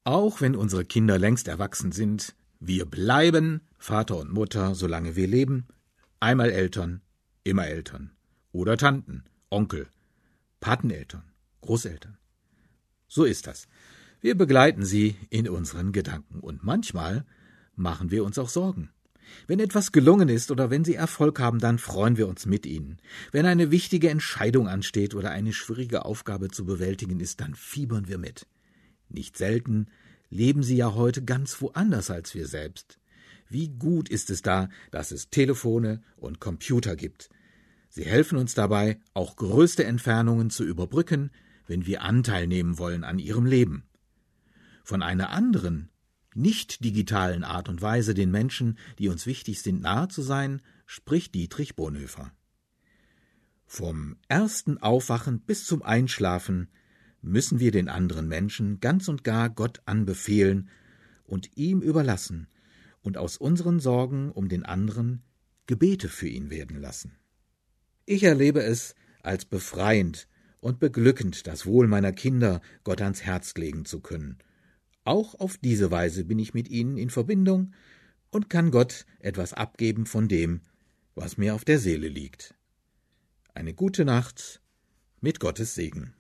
Auch wenn unsere Kinder längst erwachsen sind, wir bleiben Vater und Mutter, solange wir leben, einmal Eltern, immer Eltern. Oder Tanten, Onkel, Pateneltern, Großeltern. So ist das. Wir begleiten sie in unseren Gedanken und manchmal machen wir uns auch Sorgen. Wenn etwas gelungen ist oder wenn sie Erfolg haben, dann freuen wir uns mit ihnen. Wenn eine wichtige Entscheidung ansteht oder eine schwierige Aufgabe zu bewältigen ist, dann fiebern wir mit. Nicht selten leben sie ja heute ganz woanders als wir selbst. Wie gut ist es da, dass es Telefone und Computer gibt. Sie helfen uns dabei, auch größte Entfernungen zu überbrücken, wenn wir Anteil nehmen wollen an ihrem Leben. Von einer anderen, nicht digitalen Art und Weise, den Menschen, die uns wichtig sind, nahe zu sein, spricht Dietrich Bonhoeffer. Vom ersten Aufwachen bis zum Einschlafen müssen wir den anderen Menschen ganz und gar Gott anbefehlen und ihm überlassen und aus unseren Sorgen um den anderen Gebete für ihn werden lassen. Ich erlebe es als befreiend und beglückend, das Wohl meiner Kinder Gott ans Herz legen zu können. Auch auf diese Weise bin ich mit ihnen in Verbindung und kann Gott etwas abgeben von dem, was mir auf der Seele liegt. Eine gute Nacht mit Gottes Segen.